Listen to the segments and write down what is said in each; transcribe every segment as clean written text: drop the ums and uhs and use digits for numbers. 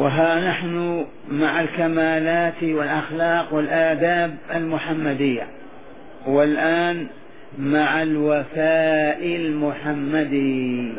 وها نحن مع الكمالات والأخلاق والآداب المحمدية، والآن مع الوفاء المحمدي.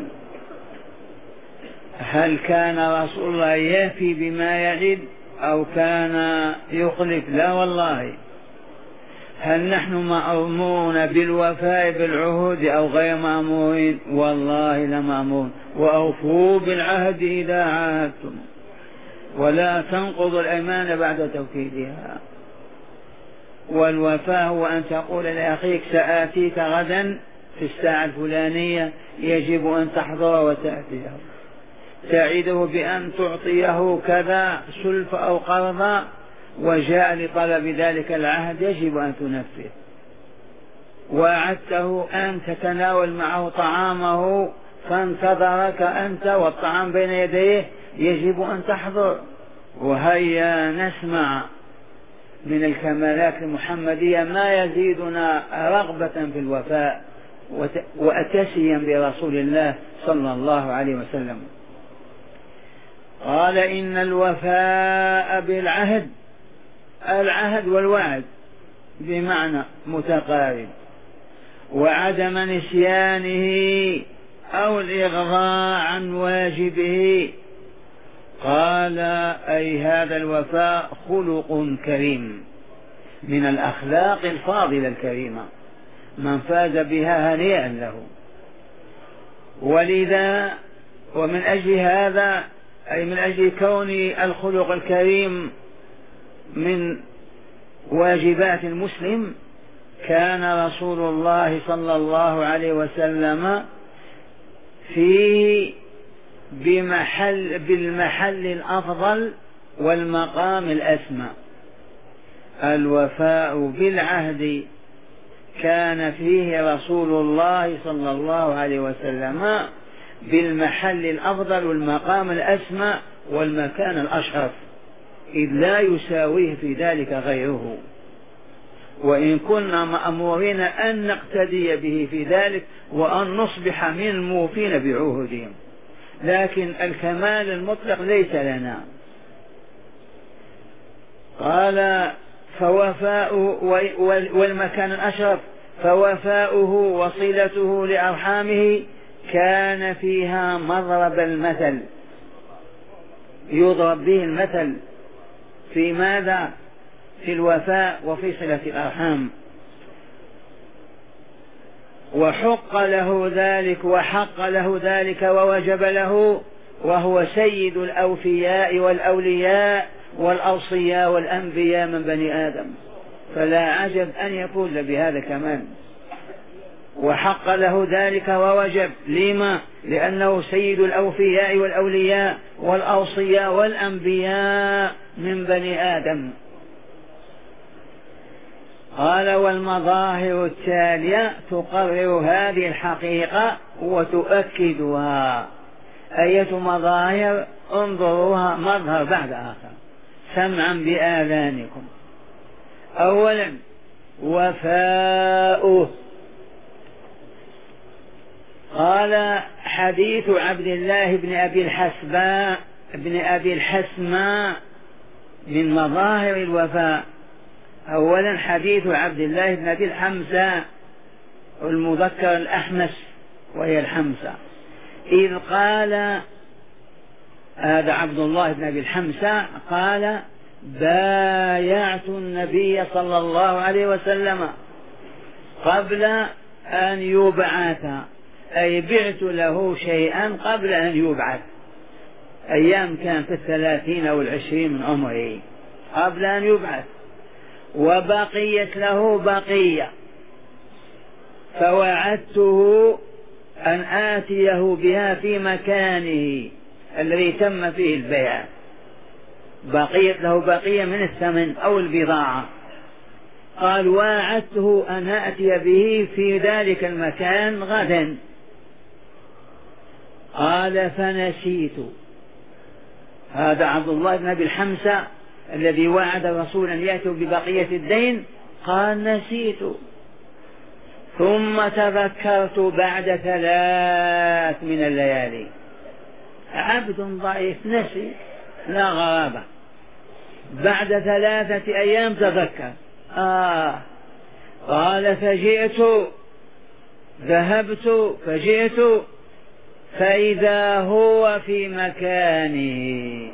هل كان رسول الله يفي بما يعد أو كان يخلف؟ لا والله. هل نحن مأمورون بالوفاء بالعهود أو غير مأمورين؟ والله لمأمورون. وأوفوا بالعهد إذا عاهدتم ولا تنقضوا الأيمان بعد توكيدها. والوفاء هو أن تقول لأخيك سآتيك غدا في الساعة الفلانية، يجب أن تحضر وتأتيه، تعده بأن تعطيه كذا سلف أو قرضا وجاء لطلب ذلك العهد، يجب أن تنفذ. وعدته أن تتناول معه طعامه فانتظرك أنت والطعام بين يديه، يجب أن تحضر. وهيا نسمع من الكمالات المحمدية ما يزيدنا رغبة في الوفاء وأتسيا برسول الله صلى الله عليه وسلم. قال إن الوفاء بالعهد، العهد والوعد بمعنى متقارب، وعدم نسيانه أو الإغضاء عن واجبه. قال أي هذا الوفاء خلق كريم من الأخلاق الفاضلة الكريمة، من فاز بها هنيئا له. ولذا ومن أجل هذا، أي من أجل كون الخلق الكريم من واجبات المسلم، كان رسول الله صلى الله عليه وسلم في بالمحل الأفضل والمقام الأسمى. الوفاء بالعهد كان فيه رسول الله صلى الله عليه وسلم بالمحل الأفضل والمقام الأسمى والمكان الأشرف، إذ لا يساويه في ذلك غيره. وإن كنا مأمورين أن نقتدي به في ذلك وأن نصبح من الموفين بعهودهم، لكن الكمال المطلق ليس لنا. قال فوفاؤه والمكان الأشرف، فوفاؤه وصلته لأرحامه كان فيها مضرب المثل، يضرب به المثل في ماذا؟ في الوفاء وفي صلة الأرحام. وحق له ذلك وحق له ذلك ووجب له، وهو سيد الأوفياء والأولياء والأوصياء والأنبياء من بني آدم، فلا عجب أن يكون بهذا كمان. وحق له ذلك ووجب، لما؟ لأنه سيد الأوفياء والأولياء والأوصياء والأنبياء من بني آدم. قال والمظاهر التالية تقرر هذه الحقيقة وتؤكدها. أية مظاهر؟ انظروها مظهر بعد آخر سمعا بآذانكم. أولا وفاؤه. قال حديث عبد الله بن أبي الحسماء من مظاهر الوفاء. أولا حديث عبد الله بن أبي الحمساء المذكر الأحمس وهي الحمسة، إذ قال هذا عبد الله بن أبي الحمساء قال بايعت النبي صلى الله عليه وسلم قبل أن يبعث، أي بعت له شيئا قبل أن يبعث، أيام كان في 30 أو 20 من عمره قبل أن يبعث، وبقيت له بقية، فوعدته أن آتيه بها في مكانه الذي تم فيه البيع، بقيت له بقية من الثمن أو البضاعة. قال وعدته أن آتي به في ذلك المكان غدا. قال فنسيت. هذا عبد الله بن أبي الحمسة الذي وعد الرسول أن يأتي ببقية الدين، قال نسيت، ثم تذكرت بعد 3 من الليالي. عبد ضعيف نسي، لا غرابة. بعد 3 أيام تذكر، قال فجئت، ذهبت فجئت فإذا هو في مكانه،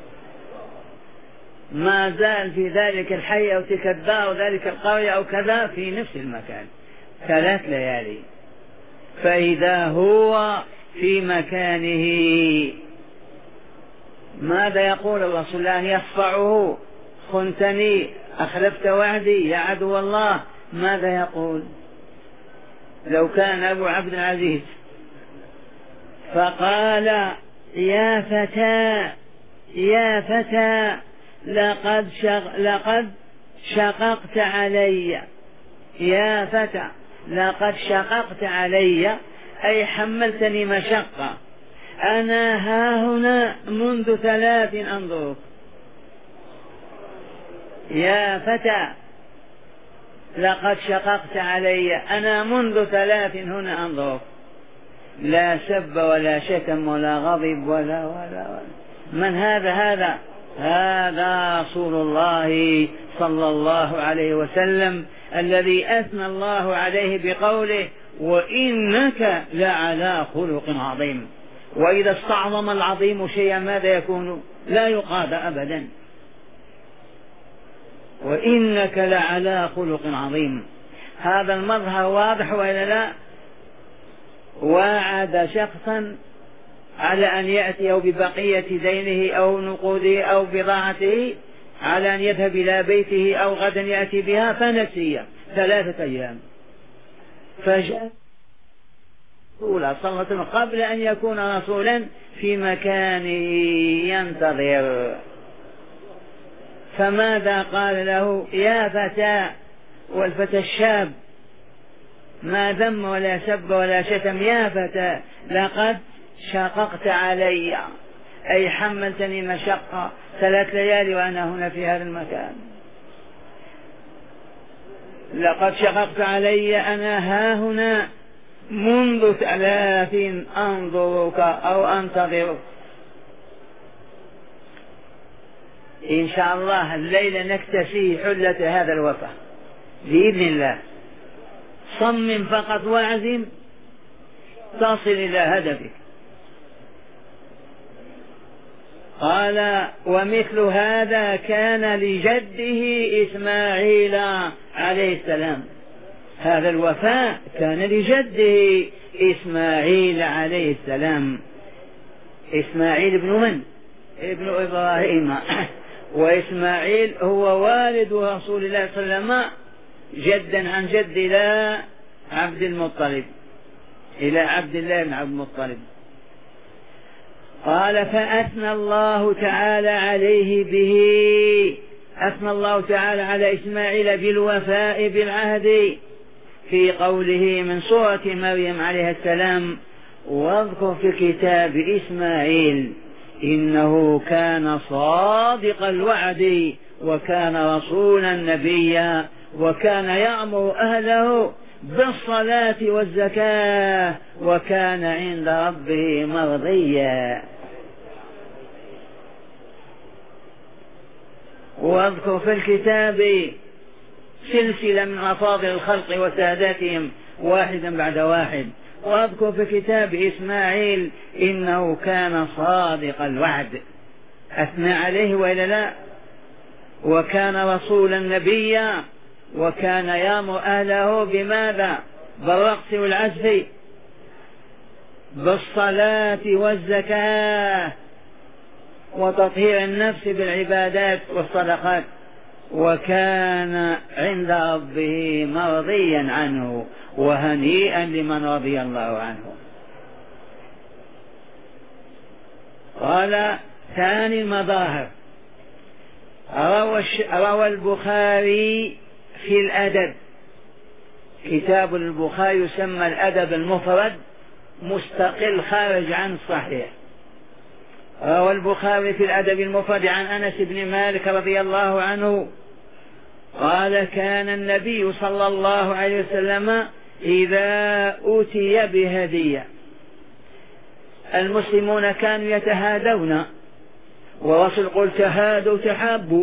ما زال في ذلك الحي أو تلك الدار أو ذلك القرية أو كذا، في نفس المكان 3 ليالي. فإذا هو في مكانه. ماذا يقول الرسول؟ أن يصفعه: خنتني، أخلفت وعدي يا عدو الله. ماذا يقول لو كان أبو عبد العزيز؟ فقال: يا فتى يا فتى لقد شققت علي، يا فتى لقد شققت علي، أي حملتني مشقة. أنا هاهنا منذ 3 أنظرك. يا فتى لقد شققت علي، أنا منذ 3 هنا أنظرك. لا سب ولا شتم ولا غضب ولا. من هذا؟ هذا رسول الله صلى الله عليه وسلم، الذي أثنى الله عليه بقوله: وإنك لعلى خلق عظيم. وإذا استعظم العظيم شيئا ماذا يكون؟ لا يقاد أبدا. وإنك لعلى خلق عظيم. هذا المظهر واضح وإلا لا؟ وعد شخصا على أن يأتي ببقية دينه أو نقوده أو بضاعته، على أن يذهب إلى بيته أو غدا يأتي بها، فنسي 3 أيام. فجاء رسولا صلى الله عليه وسلم قبل أن يكون رسولا في مكانه ينتظر. فماذا قال له؟ يا فتى، والفتى الشاب ما ذم ولا سب ولا شتم. يا فتى لقد شققت علي، أي حملتني مشقة 3 ليالي وأنا هنا في هذا المكان. لقد شققت علي، أنا هاهنا منذ 3 أنظرك أو أنتظرك. إن شاء الله الليلة نكتفي حلة هذا الوفاء بإذن الله. صمم فقط واعزم تصل إلى هدفك. قال: ومثل هذا كان لجده إسماعيل عليه السلام. هذا الوفاء كان لجده إسماعيل عليه السلام. إسماعيل ابن من؟ ابن إبراهيم. وإسماعيل هو والد رسول الله صلى الله عليه وسلم، جدا عن جد إلى عبد المطلب، إلى عبد الله بن عبد المطلب. قال: فأثنى الله تعالى عليه به، أثنى الله تعالى على إسماعيل بالوفاء بالعهد في قوله من سورة مريم عليه السلام: واذكر في الكتاب إسماعيل إنه كان صادق الوعد وكان رسولا نبيا وكان يأمر أهله بالصلاة والزكاة وكان عند ربه مرضيا. واذكر في الكتاب سلسلة من أفاضل الخلق وساداتهم واحدا بعد واحد. واذكر في كتاب إسماعيل إنه كان صادق الوعد، أثنى عليه وإلا لا؟ وكان رسولا نبيا وكان يأمر أهله بماذا؟ بالرقص والعزف، بالصلاة والزكاة وتطهير النفس بالعبادات والصدقات، وكان عند ربه مرضيا عنه وهنيئا لمن رضي الله عنه. قال: ثاني المظاهر، روى البخاري في الأدب، كتاب البخاري يسمى الأدب المفرد مستقل خارج عن الصحيح. روى البخاري في الأدب المفرد عن أنس بن مالك رضي الله عنه قال: كان النبي صلى الله عليه وسلم إذا أتي بهدية، المسلمون كانوا يتهادون ورسول قل تهادوا تحابوا.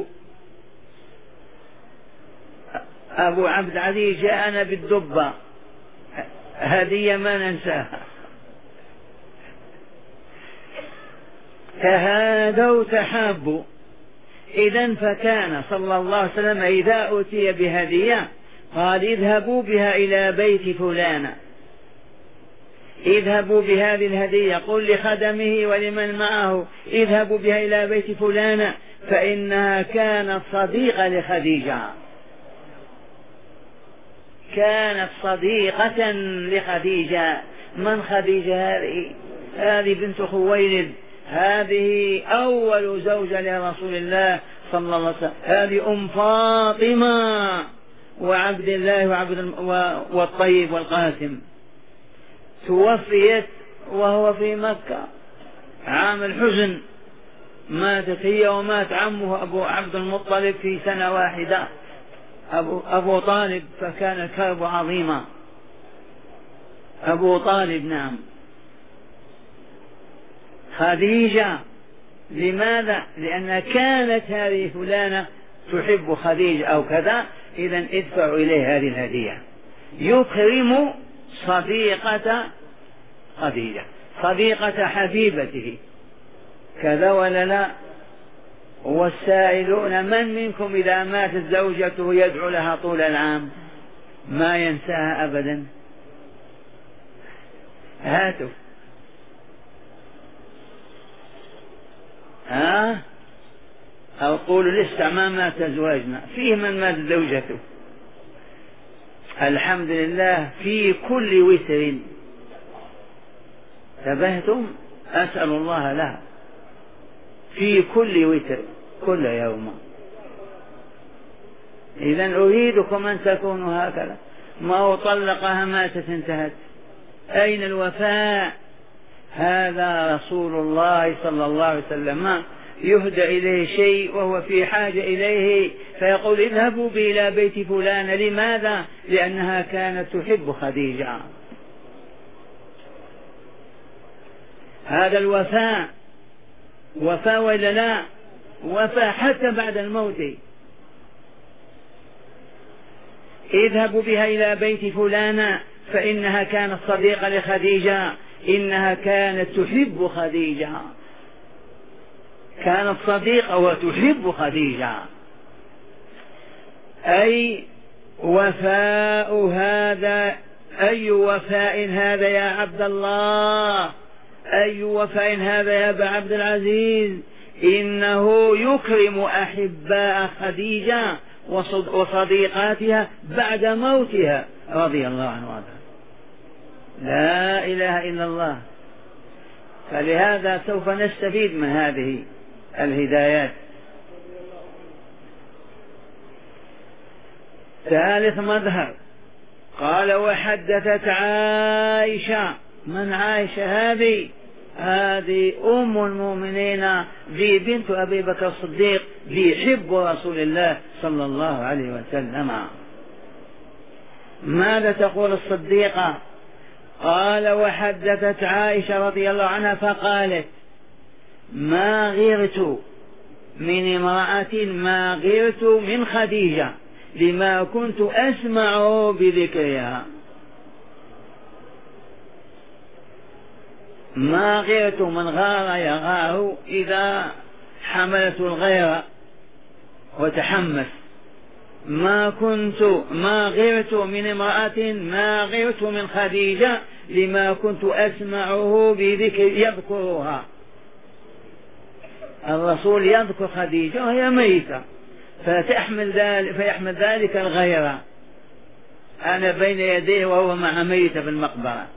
أبو عبد العزيز جاءنا بالدبة، هدية ما ننساها. تهادوا تحابوا. إذن فكان صلى الله عليه وسلم إذا أوتي بهدية قال اذهبوا بها إلى بيت فلان، اذهبوا بهذه الهدية، قل لخدمه ولمن معه اذهبوا بها إلى بيت فلان فإنها كانت صديقة لخديجة، كانت صديقة لخديجة. من خديجة هذه؟ هذه بنت خويلد، هذه أول زوجة لرسول الله صلى الله عليه وسلم، هذه أم فاطمة وعبد الله والطيب والقاسم. توفيت وهو في مكة عام الحزن، ماتت هي ومات عمه أبو عبد المطلب في سنة واحدة، أبو طالب، فكان الكرب عظيما. أبو طالب نعم. خديجة لماذا؟ لأن كانت هذه فلانة تحب خديجة أو كذا، إذن ادفعوا إليه هذه الهدية. يكرم صديقة خديجة، صديقة حبيبته، كذا ولا لا؟ والسائلون من منكم إذا ماتت زوجته يدعو لها طول العام ما ينساها أبدا؟ هاتوا أو قولوا لسه ما مات زواجنا، فيه من مات زوجته. الحمد لله في كل وتر، انتبهتم؟ أسأل الله لها في كل وتر كل يوم. إذن أريدكم أن تكونوا هكذا. ما طلقها ماتت انتهت. أين الوفاء؟ هذا رسول الله صلى الله عليه وسلم يهدى إليه شيء وهو في حاجة إليه فيقول اذهبوا بي إلى بيت فلان. لماذا؟ لأنها كانت تحب خديجة. هذا الوفاء، وفاء ولا لا؟ وفاء حتى بعد الموت. اذهبوا بها إلى بيت فلان فإنها كانت صديقة لخديجة، إنها كانت تحب خديجة، كانت صديقة وتحب خديجة. أي وفاء هذا، أي وفاء هذا يا عبد الله، أي وفاء هذا يا أبا عبد العزيز. إنه يكرم أحباء خديجة وصديقاتها بعد موتها رضي الله عنها. لا إله إلا الله. فلهذا سوف نستفيد من هذه الهدايات. ثالث مظهر قال وحدثت عائشة. من عائشة هذه؟ هذه أم المؤمنين ذي بنت أبي بكر الصديق ذي حب رسول الله صلى الله عليه وسلم. ماذا تقول الصديقة؟ قال وحدثت عائشة رضي الله عنها فقالت ما غرت من امرأة ما غرت من خديجة لما كنت أسمع بذكرها. ما غيرت، من غار يغار إذا حملت الغيرة وتحمس. ما غيرت من امرأة ما غيرت من خديجة لما كنت أسمعه بذكر يذكرها. الرسول يذكر خديجة وهي ميتة فيحمل ذلك الغيرة. أنا بين يديه وهو مع ميتة في المقبرة.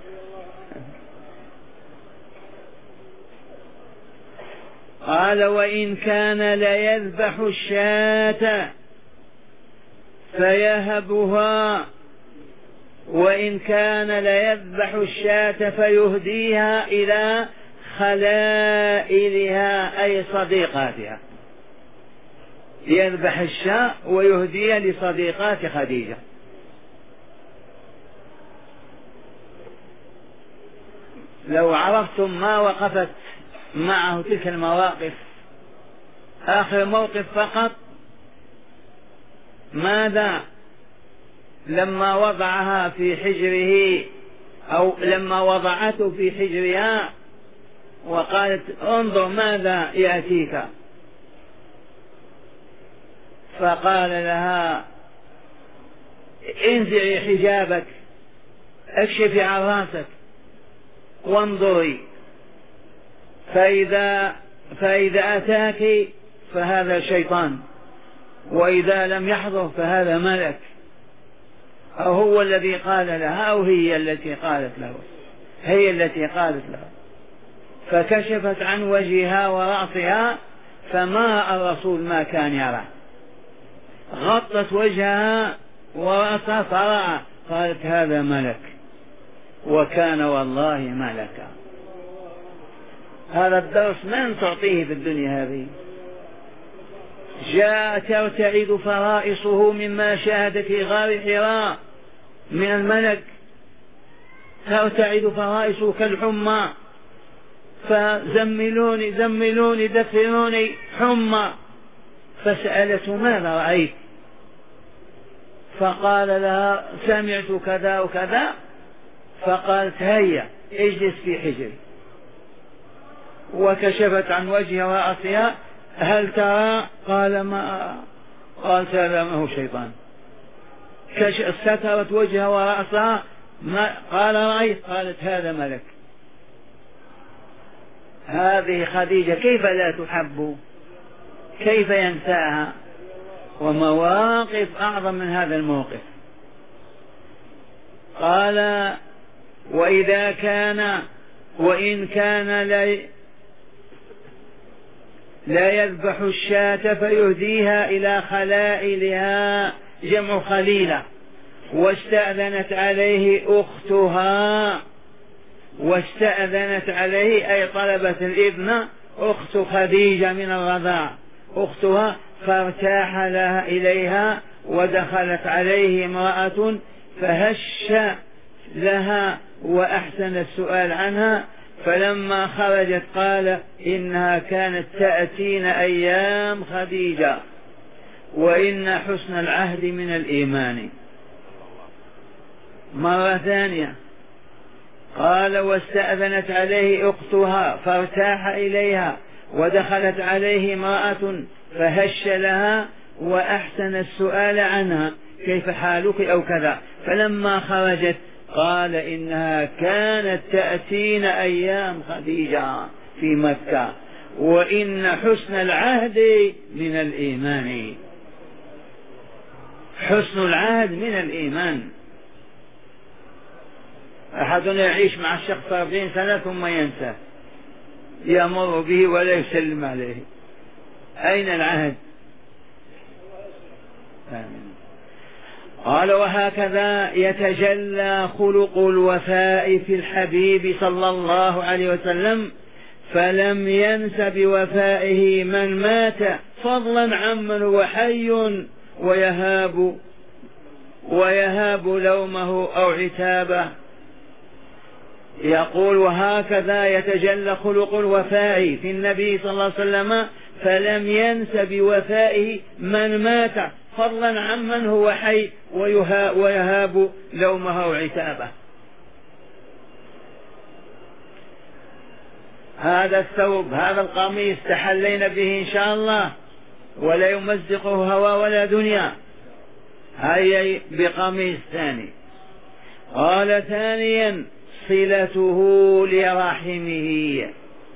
قال وإن كان ليذبح الشاة فيهبها، وإن كان ليذبح الشاة فيهديها إلى خلائلها أي صديقاتها. يذبح الشاة ويهديها لصديقات خديجة. لو عرفتم ما وقفت معه تلك المواقف آخر موقف فقط. ماذا لما وضعها في حجره أو لما وضعته في حجرها وقالت انظر ماذا يأتيك، فقال لها انزعي حجابك، اكشفي عن راسك وانظري، فإذا أتاك فهذا شيطان، وإذا لم يحضر فهذا ملك. أو هو الذي قال لها أو هي التي قالت له؟ هي التي قالت له. فكشفت عن وجهها ورأسها فما رأى الرسول ما كان يرى، غطت وجهها ورأسها فرأى، قالت هذا ملك، وكان والله ملكا. هذا الدرس من تعطيه في الدنيا هذه. جاء ترتعد فرائصه مما شاهد في غار حراء من الملك، ترتعد فرائصه كالحمى، فزملوني زملوني دفنوني حمى. فسألته ماذا رأيت؟ فقال لها سمعت كذا وكذا. فقالت هيا اجلس في حجري، وكشفت عن وجهها ورأسها. هل ترى؟ قال ما أرى. قالت هذا ما هو شيطان. سترت وجهها ورأسها. قال رأيت؟ قالت هذا ملك. هذه خديجة كيف لا تحب؟ كيف ينساها؟ ومواقف أعظم من هذا الموقف. قال وإن كان لا يذبح الشاة فيهديها إلى خلائلها، جمع خليلة. واستأذنت عليه أي طلبت الإذن أخت خديجة من الرضاع، أختها، فارتاح لها إليها. ودخلت عليه امرأة فهش لها وأحسن السؤال عنها. فلما خرجت قال إنها كانت تأتين أيام خديجة، وإن حسن العهد من الإيمان. مرة ثانية قال واستأذنت عليه أختها فارتاح إليها. ودخلت عليه امرأة فهش لها وأحسن السؤال عنها كيف حالك أو كذا. فلما خرجت قال إنها كانت تأتين أيام خديجة في مكة، وإن حسن العهد من الإيمان. حسن العهد من الإيمان. أحدنا يعيش مع الشخص 40 سنة ثم ينسى، يمر به ولا يسلم عليه. أين العهد؟ آمين. قال وهكذا يتجلى خلق الوفاء في الحبيب صلى الله عليه وسلم، فلم ينس بوفائه من مات، فضلا عمن هو حي ويهاب لومه أو عتابه. يقول وهكذا يتجلى خلق الوفاء في النبي صلى الله عليه وسلم، فلم ينس بوفائه من مات، فضلا عمن هو حي ويهاب لومه وعتابه. هذا الثوب، هذا القميص تحلينا به إن شاء الله، ولا يمزقه هوى ولا دنيا. هيا بقميص ثاني. قال ثانيا صلته لرحمه،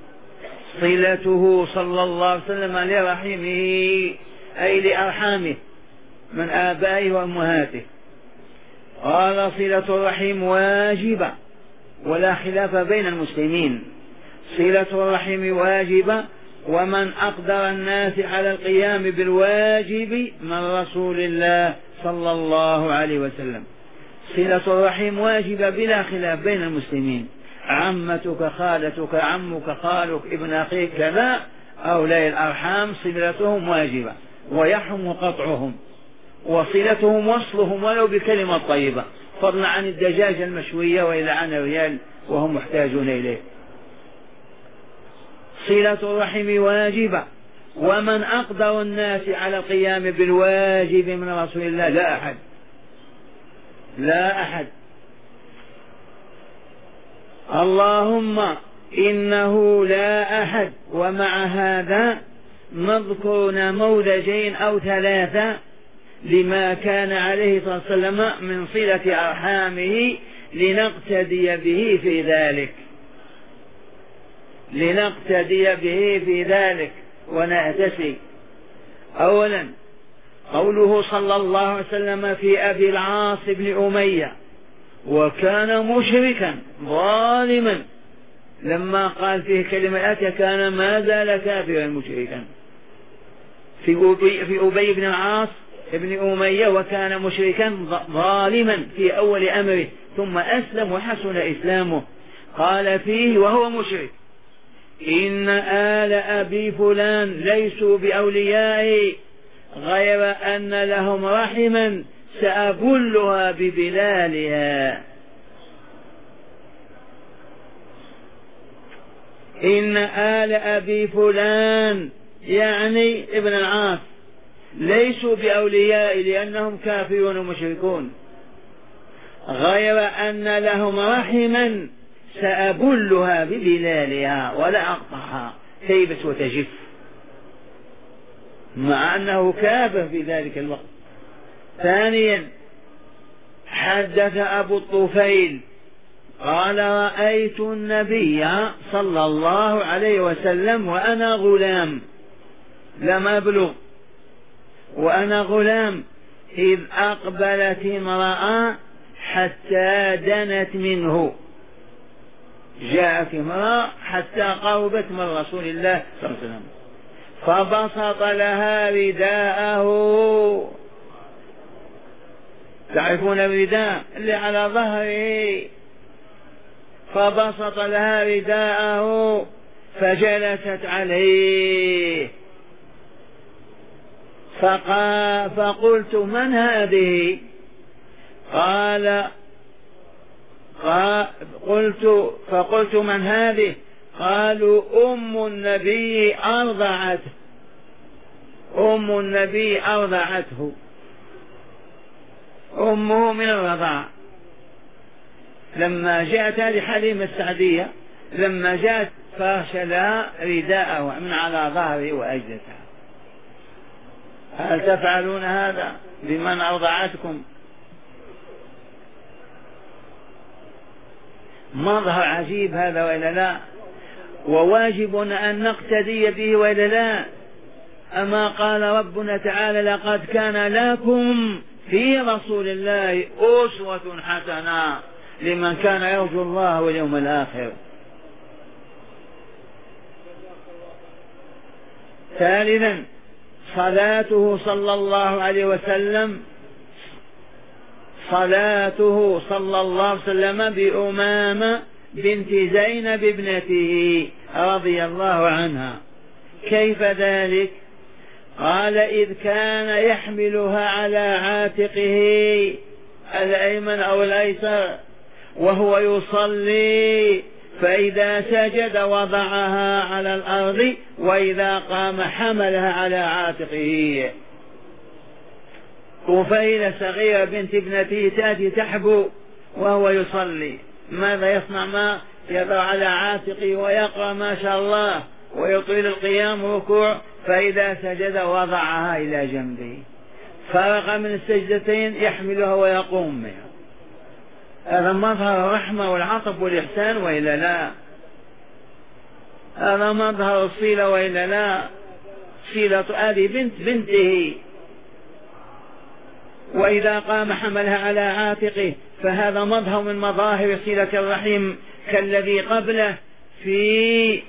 صلته صلى الله عليه وسلم لرحمه أي لأرحامه من آبائه وأمهاته. قال صلة الرحم واجبة ولا خلاف بين المسلمين، صلة الرحم واجبة، ومن أقدر الناس على القيام بالواجب من رسول الله صلى الله عليه وسلم. صلة الرحم واجبة بلا خلاف بين المسلمين، عمتك خالتك عمك خالك ابن أخيك كذا، أولئك الأرحام صلتهم واجبة، ويحرم قطعهم، وصلتهم وصلهم ولو بكلمة طيبة، فضلا عن الدجاجة المشوية وإلى عن الريال وهم محتاجون إليه. صلة الرحم واجبة، ومن أقدر الناس على القيام بالواجب من رسول الله؟ لا أحد، لا أحد. اللهم إنه لا أحد. ومع هذا نذكر نموذجين أو ثلاثة لما كان عليه الصلاة والسلام من صلة أرحامه لنقتدي به في ذلك، لنقتدي به في ذلك ونأتسي. أولا قوله صلى الله عليه وسلم في أبي العاص بن أمية، وكان مشركا ظالما، لما قال فيه كلمة آتية كان ما زال كافرا مشركا. في أبي بن العاص ابن أمية وكان مشركا ظالما في أول أمره، ثم أسلم وحسن إسلامه. قال فيه وهو مشرك: إن آل أبي فلان ليسوا بأوليائي غير أن لهم رحما سأبلها ببلالها. إن آل أبي فلان يعني ابن العاص ليسوا بأوليائي لأنهم كافرون ومشركون، غير أن لهم رحما سأبلها ببلالها ولا أقطعها تيبس وتجف، مع أنه كافر في ذلك الوقت. ثانيا حدث أبو الطفيل قال: رأيت النبي صلى الله عليه وسلم وأنا غلام، لم أبلغ، وأنا غلام، إذ أقبلت امرأة حتى دنت منه. جاءت امرأة حتى قربت من رسول الله صلى الله عليه وسلم، فبسط لها رداءه. تعرفون الرداء اللي على ظهره؟ فبسط لها رداءه فجلست عليه. فقلت: من هذه؟ فقلت: من هذه؟ قالوا: أم النبي أرضعته، أم النبي أرضعته، أمه من الرضاع. لما جاءت هذه حليمة السعدية، لما جاءت فاشلها رداءه من على ظهره وأجلتها. هل تفعلون هذا بمن أرضعتكم؟ مظهر عجيب هذا وإلا لا؟ وواجبنا أن نقتدي به وإلا لا؟ أما قال ربنا تعالى: لقد كان لكم في رسول الله أسوة حسنة لمن كان يرجو الله واليوم الآخر. ثالثا صلاته صلى الله عليه وسلم، صلاته صلى الله عليه وسلم بأمامة بنت زينب ابنته رضي الله عنها. كيف ذلك؟ قال: إذ كان يحملها على عاتقه الأيمن أو الأيسر وهو يصلي، فإذا سجد وضعها على الأرض، وإذا قام حملها على عاتقه. طفيلة صغيرة بنت ابنته تأتي تحبو وهو يصلي، ماذا يصنع؟ ما يضع على عاتقه ويقرأ ما شاء الله ويطيل القيام والركوع، فإذا سجد وضعها إلى جنبه، فرغ من السجدتين يحملها ويقوم بها. هذا مظهر الرحمة والعطف والإحسان وإلا لا؟ هذا مظهر الصلة وإلا لا؟ صلة هذه بنته، وإذا قام حملها على عاتقه، فهذا مظهر من مظاهر صلة الرحم كالذي قبله في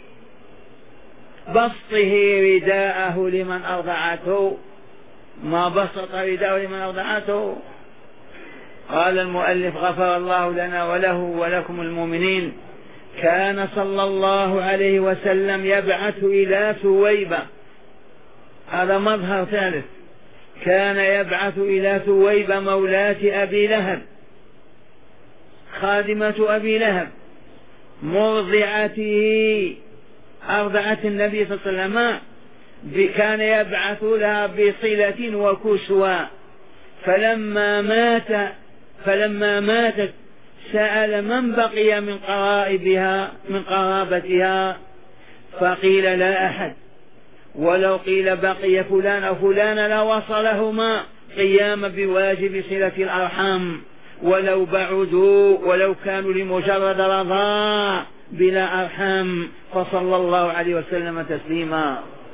بسطه رداءه لمن أرضعته. ما بسط رداءه لمن أرضعته. قال المؤلف غفر الله لنا وله ولكم المؤمنين: كان صلى الله عليه وسلم يبعث إلى ثويبة. هذا مظهر ثالث. كان يبعث إلى ثويبة مولاة أبي لهب، خادمة أبي لهب، مرضعته، أرضعت النبي صلى الله عليه وسلم كان يبعث لها بصلة وكسوة. فلما ماتت سأل من بقي من قرائبها من قرابتها، فقيل لا أحد، ولو قيل بقي فلان أو فلان لوصلهما قيام بواجب صلة الأرحام، ولو بعدوا ولو كانوا لمجرد رضاء بلا أرحام. فصلى الله عليه وسلم تسليما.